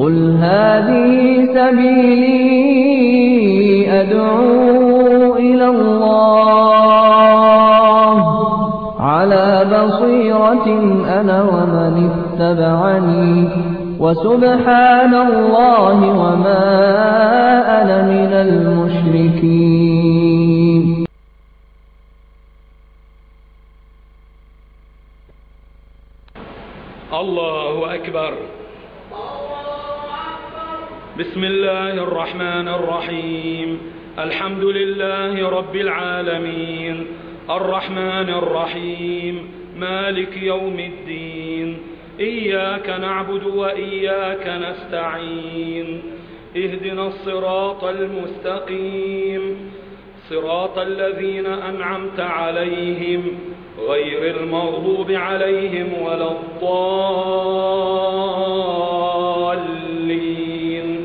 قل هذه سبيلي أدعو إلى الله على بصيرة أنا ومن اتبعني وسبحان الله وما أنا من المشركين. الله أكبر. بسم الله الرحمن الرحيم. الحمد لله رب العالمين الرحمن الرحيم مالك يوم الدين. إياك نعبد وإياك نستعين. اهدنا الصراط المستقيم صراط الذين أنعمت عليهم غير المغضوب عليهم ولا الضالين.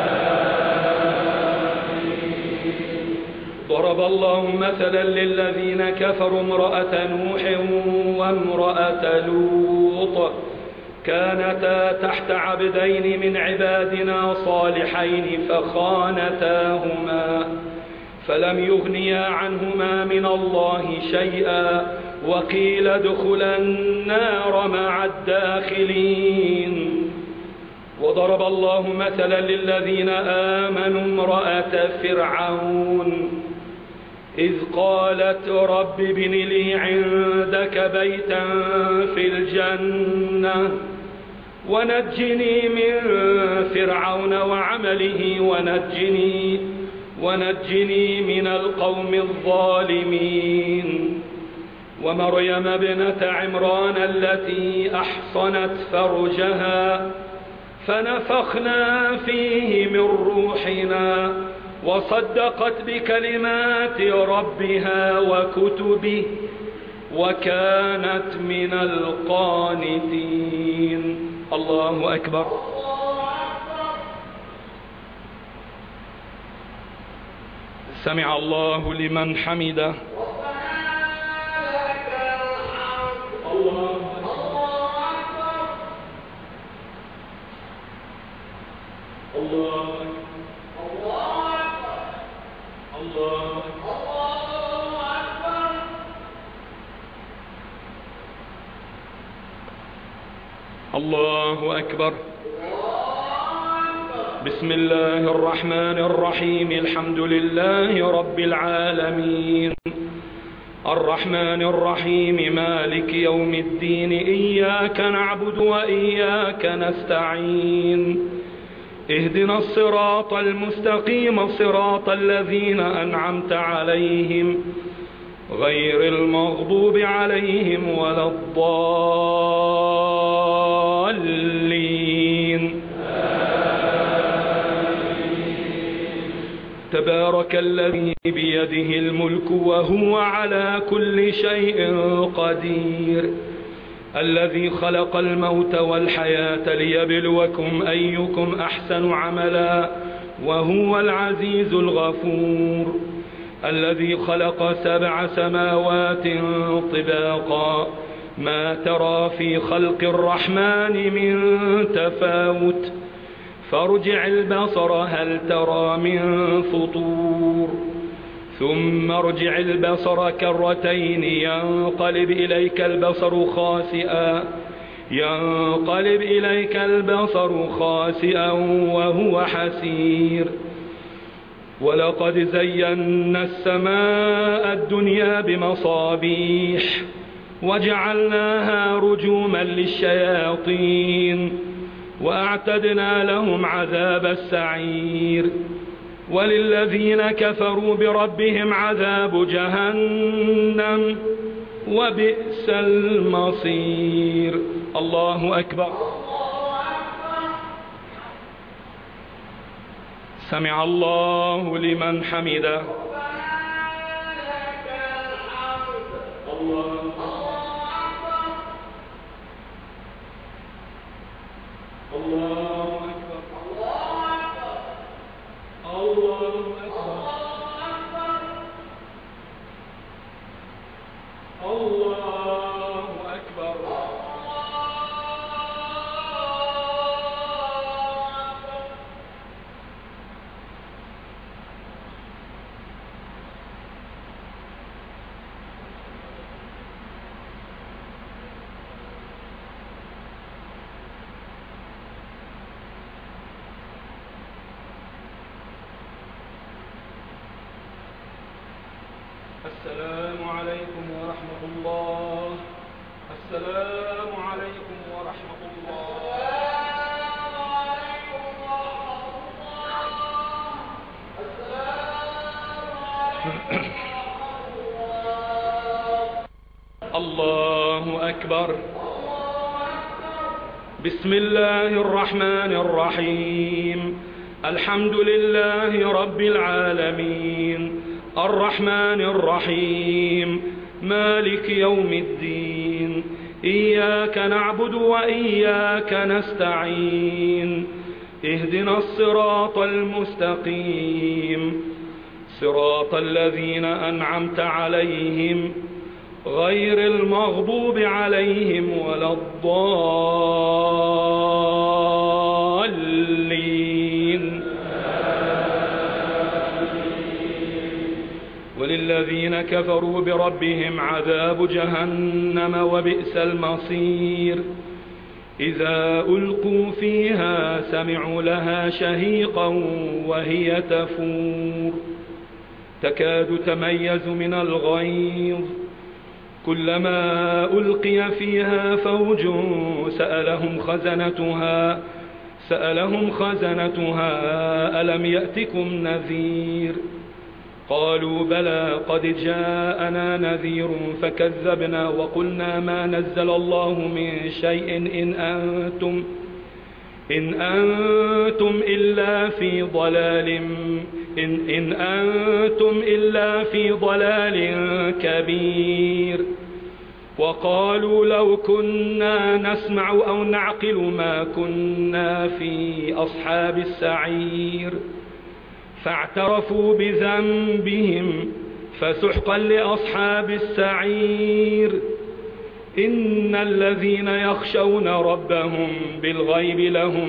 ضرب الله مثلا للذين كفروا امرأة نوح وامرأة لوط كانتا تحت عبدين من عبادنا صالحين فخانتاهما فلم يغنيا عنهما من الله شيئا وقيل ادخلا النار مع الداخلين. وضرب الله مثلا للذين آمنوا امرأة فرعون إذ قالت رب ابن لي عندك بيتا في الجنة ونجني من فرعون وعمله ونجني من القوم الظالمين. ومريم ابنة عمران التي أحصنت فرجها فنفخنا فيه من روحنا وصدقت بكلمات ربها وكتبه وكانت من القانتين. الله أكبر. سمع الله لمن حمده. الله الله الله الله أكبر. بسم الله الرحمن الرحيم. الحمد لله رب العالمين الرحمن الرحيم مالك يوم الدين. إياك نعبد وإياك نستعين. اهدنا الصراط المستقيم صراط الذين أنعمت عليهم غير المغضوب عليهم ولا الضالين. تبارك الذي بيده الملك وهو على كل شيء قدير. الذي خلق الموت والحياة ليبلوكم أيكم أحسن عملا وهو العزيز الغفور. الذي خلق 7 سماوات طباقا ما ترى في خلق الرحمن من تفاوت فارجع البصر هل ترى من فطور ثم ارجع البصر كرتين ينقلب إليك البصر خاسئا وهو حسير. ولقد زينا السماء الدنيا بمصابيح وجعلناها رجوما للشياطين وأعتدنا لهم عذاب السعير. وللذين كفروا بربهم عذاب جهنم وبئس المصير. الله أكبر. سمع الله لمن حمده. الله الله أكبر. الله أكبر. الله أكبر. السلام عليكم ورحمة الله. السلام عليكم ورحمة الله. الله أكبر. بسم الله الرحمن الرحيم. الحمد لله رب العالمين الرحمن الرحيم مالك يوم الدين. إياك نعبد وإياك نستعين. اهدنا الصراط المستقيم صراط الذين أنعمت عليهم غير المغضوب عليهم ولا الضالين. وللذين كفروا بربهم عذاب جهنم وبئس المصير. إذا ألقوا فيها سمعوا لها شهيقا وهي تفور تكاد تميز من الغيظ كلما ألقي فيها فوج سألهم خزنتها ألم يأتكم نذير قالوا بلى قد جاءنا نذير فكذبنا وقلنا ما نزل الله من شيء إن أنتم إلا في ضلال كبير. وقالوا لو كنا نسمع أو نعقل ما كنا في أصحاب السعير فاعترفوا بذنبهم فسحقا لأصحاب السعير. إن الذين يخشون ربهم بالغيب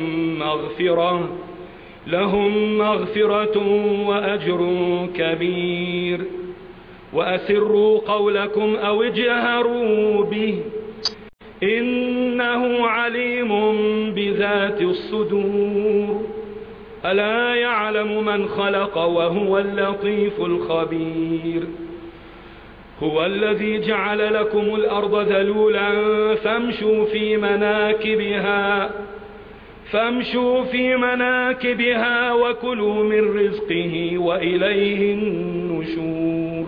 لهم مغفرة وأجر كبير. وأسروا قولكم أو اجهروا به إنه عليم بذات الصدور. ألا يعلم من خلق وهو اللطيف الخبير. هو الذي جعل لكم الأرض ذلولا فامشوا في مناكبها وكلوا من رزقه وإليه النشور.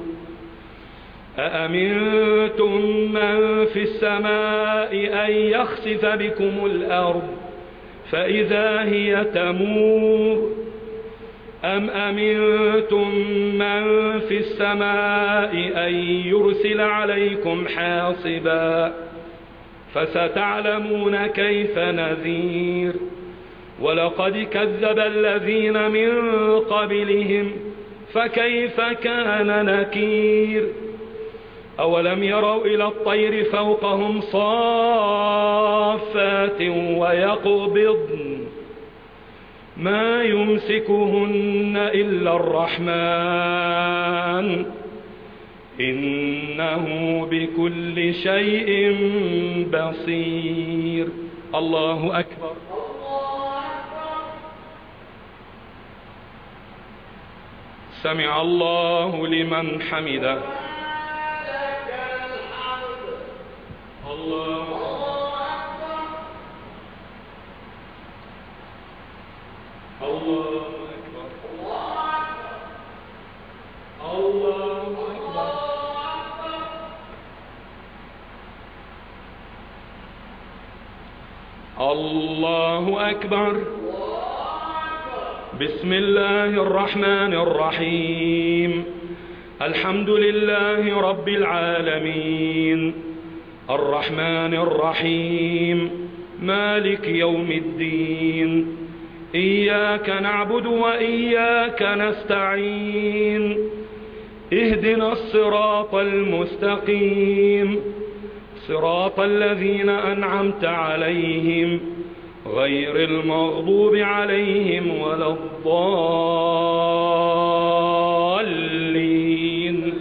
أأمنتم من في السماء أن يخسف بكم الأرض فإذا هي تمور أم أمنتم من في السماء أن يرسل عليكم حاصبا فستعلمون كيف نذير. ولقد كذب الذين من قبلهم فكيف كان نكير. أولم يروا إلى الطير فوقهم صافات ويقبضن ما يمسكهن إلا الرحمن إنه بكل شيء بصير. الله أكبر. سمع الله لمن حمده. الله أكبر. الله أكبر. الله أكبر. بسم الله الرحمن الرحيم. الحمد لله رب العالمين الرحمن الرحيم مالك يوم الدين. إياك نعبد وإياك نستعين. اهدنا الصراط المستقيم صراط الذين أنعمت عليهم غير المغضوب عليهم ولا الضالين.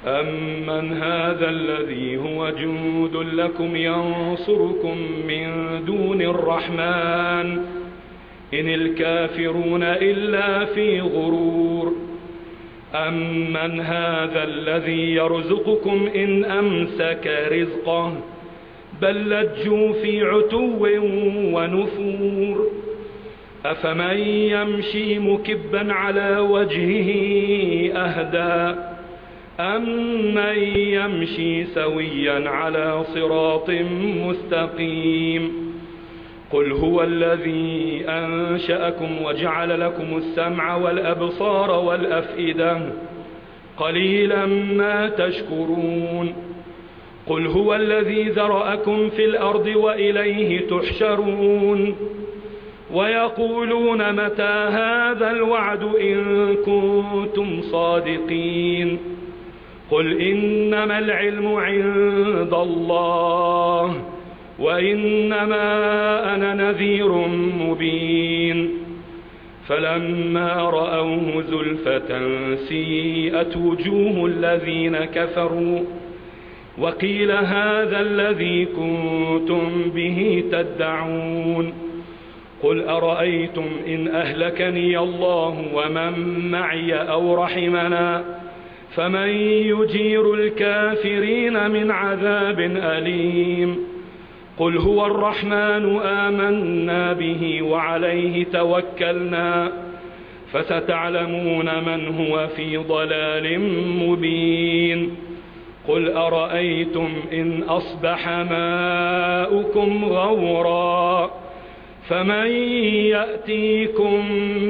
أمن هذا الذي هو جند لكم ينصركم من دون الرحمن إن الكافرون إلا في غرور أمن هذا الذي يرزقكم إن أمسك رزقه بل لجوا في عتو ونفور أفمن يمشي مكبا على وجهه أهدى أمن يمشي سويا على صراط مستقيم قل هو الذي أنشأكم وجعل لكم السمع والأبصار والأفئدة قليلا ما تشكرون قل هو الذي ذرأكم في الأرض وإليه تحشرون ويقولون متى هذا الوعد إن كنتم صادقين قل إنما العلم عند الله وإنما أنا نذير مبين فلما رأوه زلفة سيئت وجوه الذين كفروا وقيل هذا الذي كنتم به تدعون قل أرأيتم إن أهلكني الله ومن معي أو رحمنا فمن يجير الكافرين من عذاب أليم قل هو الرحمن آمنا به وعليه توكلنا فستعلمون من هو في ضلال مبين قل أرأيتم إن أصبح ماؤكم غورا فمن يأتيكم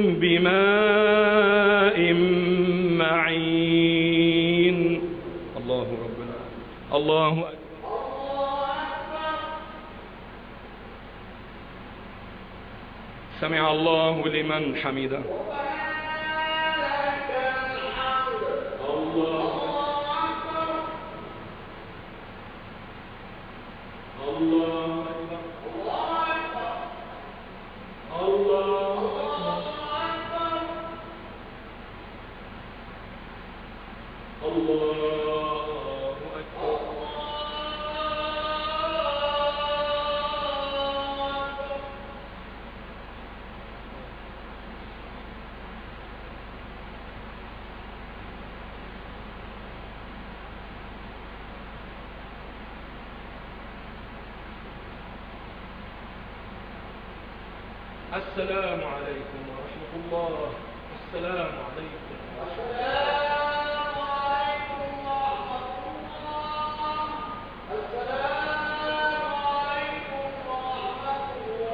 بماء معين الله ربنا الله أكبر سمع الله لمن حمده الله الله الله الله أكبر السلام عليكم ورحمة الله السلام عليكم السلام عليكم ورحمة الله السلام عليكم ورحمة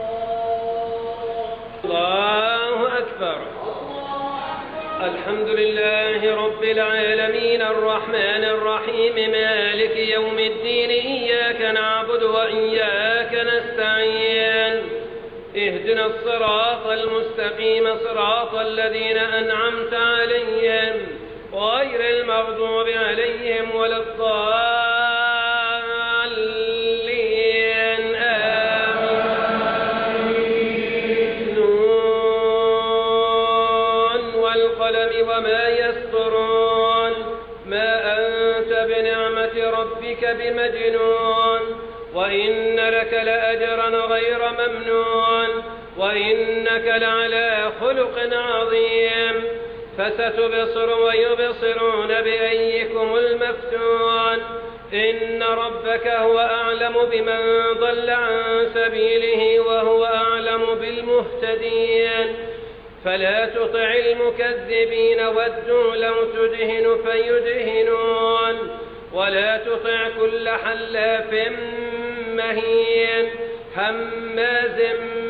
الله الله أكبر الحمد لله رب العالمين الرحمن الرحيم مالك يوم الدين إياك نعبد وإياك نستعين اهدنا الصراط المستقيم صراط الذين أنعمت عليهم غير المغضوب عليهم ولا الضالين آمين نون والقلم وما يسطرون ما أنت بنعمة ربك بمجنون وإن لك لأجرا غير ممنون وإنك لعلى خلق عظيم فستبصر ويبصرون بأيكم المفتون إن ربك هو أعلم بمن ضل عن سبيله وهو أعلم بالمهتدين فلا تطع المكذبين ودوا لو تدهن فيدهنون ولا تطع كل حلاف مهين هماز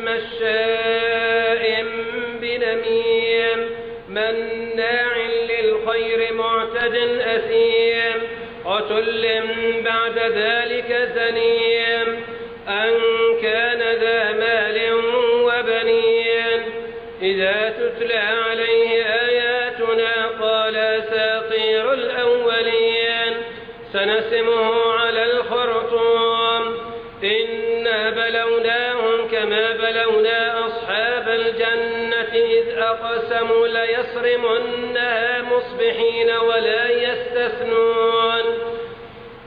مشاء بنميم مناع للخير معتد أثيم عتل بعد ذلك زنيم أن كان ذا مال وبنين إذا تتلى عليه آياتنا قال أساطير الأولين سنسمه على الخرطوم إنا بلوناهم كما بلونا أصحاب الجنة إذ أقسموا ليصرمنها مصبحين ولا يستثنون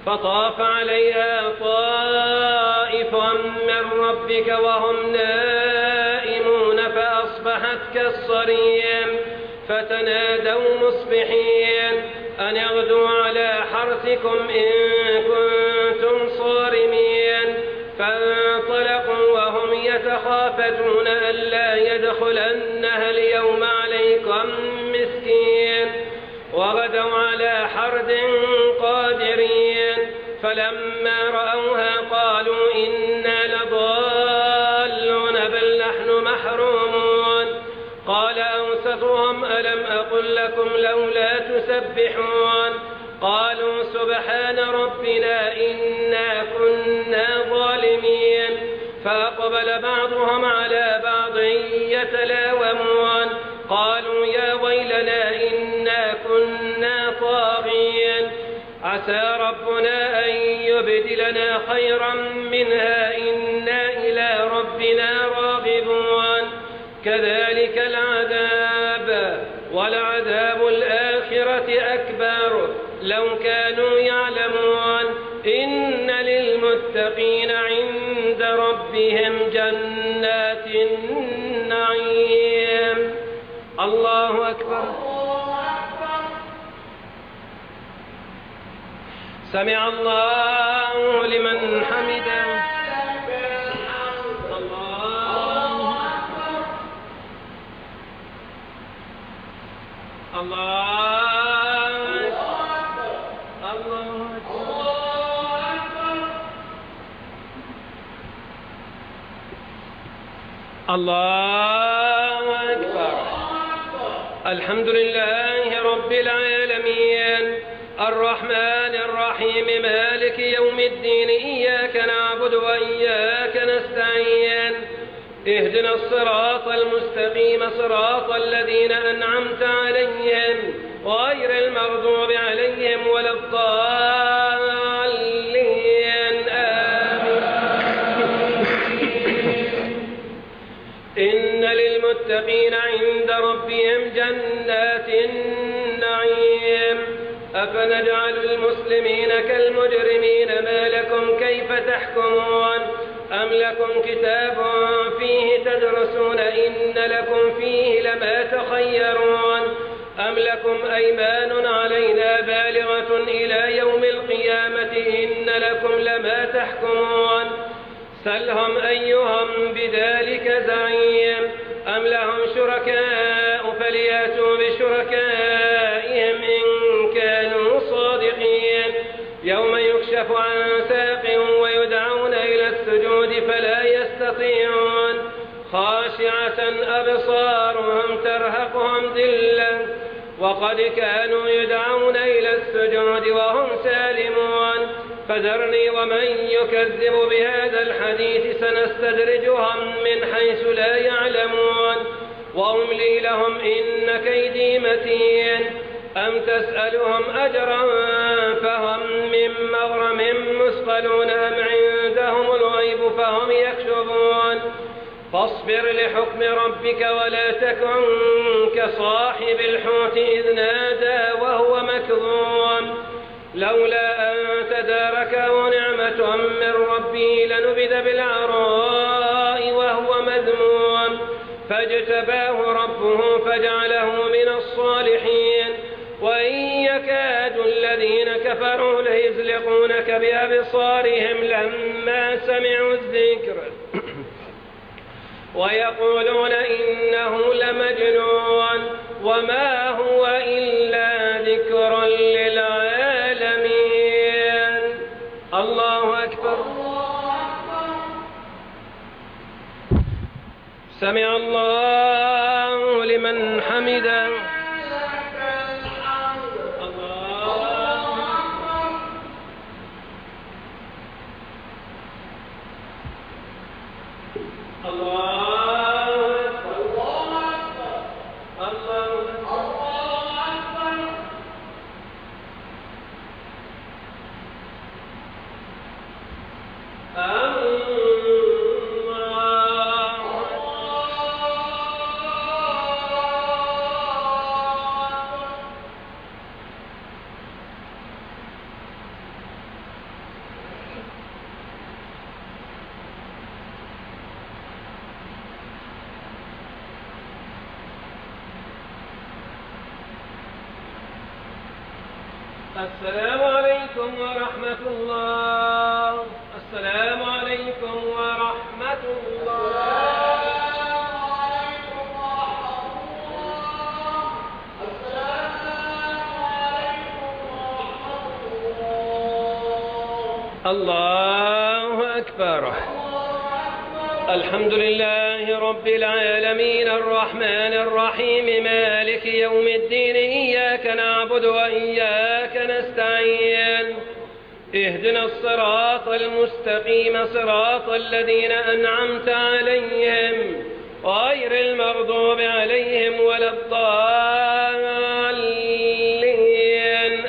فطاف عليها طائف من ربك وهم نائمون فأصبحت كالصريم فتنادوا مصبحين أن اغدوا على حرثكم إن كنتم صارمين فانطلقوا وهم يتخافتون ألا يدخلنها اليوم عليكم مسكين وغدوا على حرد قادرين فلما رأوها قالوا إنا لضالون بل نحن محرومون قال أوسطهم ألم أقل لكم لولا تسبحون قالوا سبحان ربنا إنا كنا ظالمين فأقبل بعضهم على بعض يتلاومون قالوا يا ويلنا إنا كنا طاغين عسى ربنا أن يبدلنا خيرا منها إنا إلى ربنا راغبون كذلك العذاب ولعذاب الآخرة أكبر لو كانوا يعلمون إن للمتقين عند ربهم جنات النعيم الله أكبر سمع الله لمن حمده الله أكبر الحمد لله رب العالمين الرحمن الرحيم مالك يوم الدين إياك نعبد وإياك نستعين اهدنا الصراط المستقيم صراط الذين أنعمت عليهم غير المغضوب عليهم ولا الضالين آمين إن للمتقين عند ربهم جنات النعيم أفنجعل المسلمين كالمجرمين ما لكم كيف تحكمون أم لكم كتاب فيه تدرسون إن لكم فيه لما تخيرون أم لكم أيمان علينا بالغة إلى يوم القيامة إن لكم لما تحكمون سلهم أيهم بذلك زعيم أم لهم شركاء فليأتوا بشركائهم إن كانوا صادقين يوم يكشف عن ساق ويدعون إلى السجود فلا يستطيعون خاشعة أبصارهم ترهقهم ذلة وقد كانوا يدعون إلى السجود وهم سالمون فذرني ومن يكذب بهذا الحديث سنستدرجهم من حيث لا يعلمون وأملي لهم إن كيدي متين أم تسألهم أجرا فهم من مغرم مثقلون أم عندهم الغيب فهم يكشفون فاصبر لحكم ربك ولا تكن كصاحب الحوت إذ نادى وهو مكظوم لولا أن تداركه نعمة من ربه لنبذ بالعراء وهو مذموم فاجتباه ربه فجعله من الصالحين وإن يكاد الذين كفروا ليزلقونك بأبصارهم لما سمعوا الذكر ويقولون إنه لمجنون وما هو إلا ذكر للعالمين الله أكبر سمع الله لمن حمده السلام عليكم ورحمة الله. السلام عليكم ورحمة الله. الله أكبر. الحمد لله رب العالمين الرحمن الرحيم مالك يوم الدين إياك نعبد وإياك نستعين اهدنا الصراط المستقيم صراط الذين أنعمت عليهم غير المغضوب عليهم ولا الضالين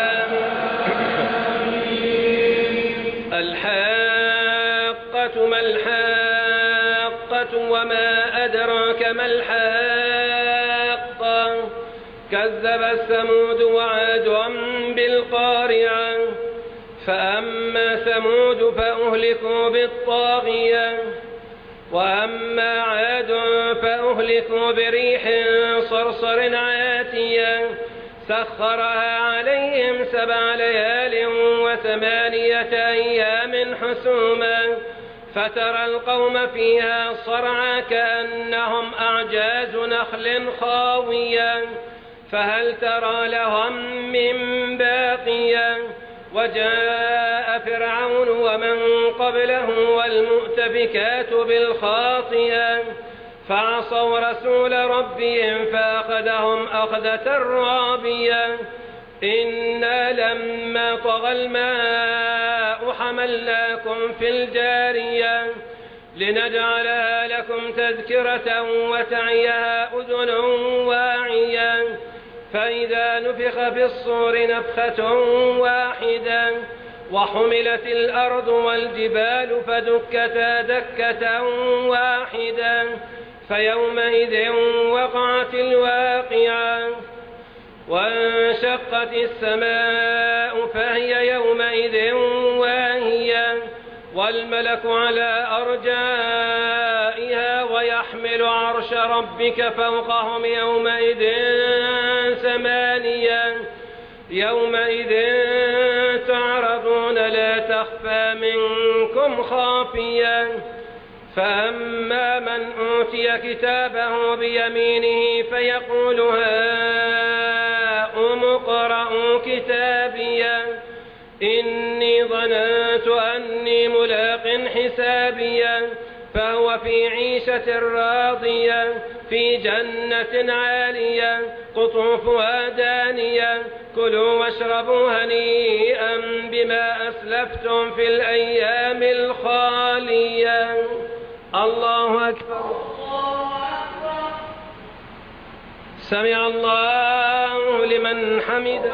آمين. الحاقة ما الحاقة وما أدراك ما الحاقة كذب الثمود وعاد بالقارعة فأما ثمود فأهلكوا بالطاغية وأما عاد فأهلكوا بريح صرصر عاتية سخرها عليهم 7 ليال و8 أيام حسوما فترى القوم فيها صرعى كأنهم أعجاز نخل خاوية فهل ترى لهم من باقية وجاء فرعون ومن قبله والمؤتفكات بالخاطئة فعصوا رسول ربهم فأخذهم أخذة رابية إنا لما طغى الماء حملناكم في الجارية لنجعلها لكم تذكرة وتعيها أذن واعية فإذا نفخ في الصور نفخة واحدة وحملت الأرض والجبال فدكتا دكة واحدة فيومئذ وقعت الواقعة وانشقت السماء فهي يومئذ واهية والملك على أرجائها ويحمل عرش ربك فوقهم يومئذ 8 يومئذ تعرضون لا تخفى منكم خافية فأما من أوتي كتابه بيمينه فيقول هاؤم اقرءوا كتابيه إني ظننت أني ملاق حسابيه فهو في عيشة راضية في جنة عالية قطوفها دانية كلوا واشربوا هنيئا بما أسلفتم في الأيام الخالية. الله أكبر. سمع الله لمن حمده.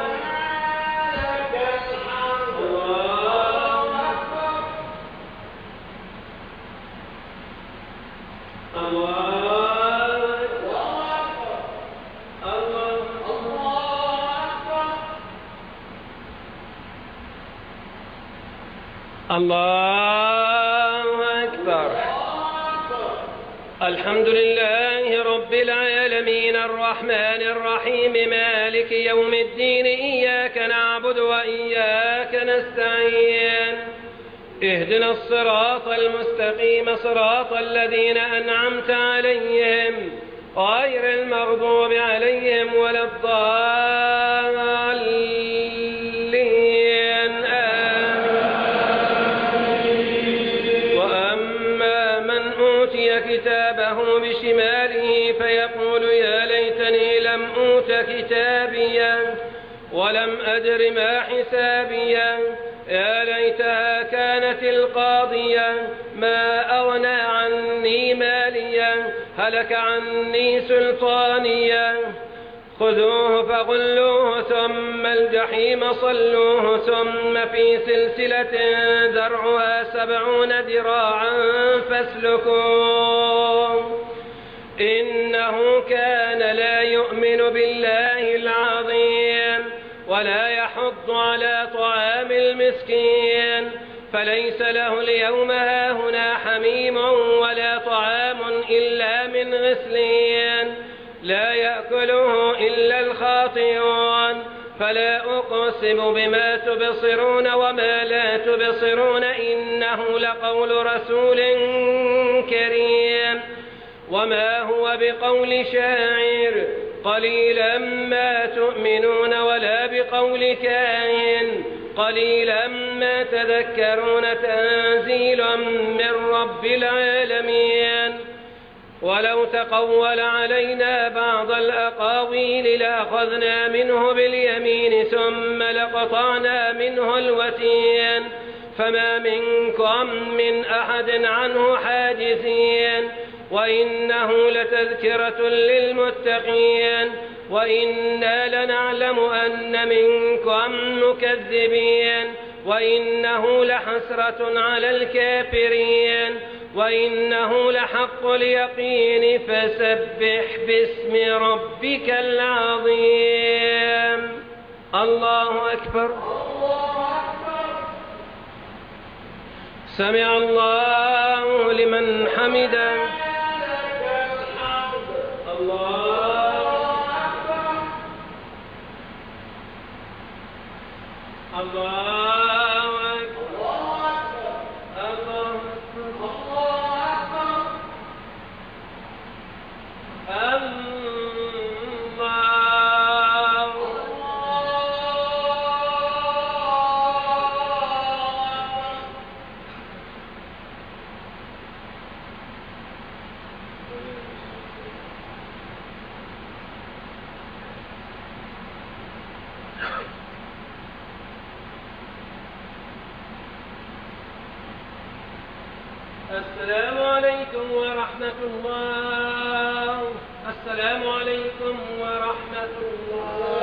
الله أكبر. الحمد لله رب العالمين الرحمن الرحيم مالك يوم الدين إياك نعبد وإياك نستعين اهدنا الصراط المستقيم صراط الذين أنعمت عليهم غير المغضوب عليهم ولا الضالين آمين. وأما من أوتي كتابه بشماله فيقول يا ليتني لم أوت كتابيا ولم أدر ما حسابيا يا ليتها كانت القاضية ما أغنى عني ماليا هلك عني سلطانيا خذوه فغلوه ثم الجحيم صلوه ثم في سلسلة ذرعها 70 ذراعا فاسلكوه إنه كان لا يؤمن بالله العظيم ولا يحض على طعام المسكين فليس له اليوم هاهنا حميم ولا طعام إلا من غسلين لا يأكله إلا الخاطئون فلا أقسم بما تبصرون وما لا تبصرون إنه لقول رسول كريم وما هو بقول شاعر قليلا ما تؤمنون ولا بقول كاهن قليلا ما تذكرون تنزيل من رب العالمين ولو تقول علينا بعض الأقاويل لأخذنا منه باليمين ثم لقطعنا منه الوتين فما منكم من أحد عنه حاجزين وإنه لتذكرة للمتقين وإنا لنعلم أن منكم مكذبين وإنه لحسرة على الكافرين وإنه لحق اليقين فسبح باسم ربك العظيم. الله أكبر. سمع الله لمن حمده. الله السلام عليكم ورحمة الله. السلام عليكم ورحمة الله.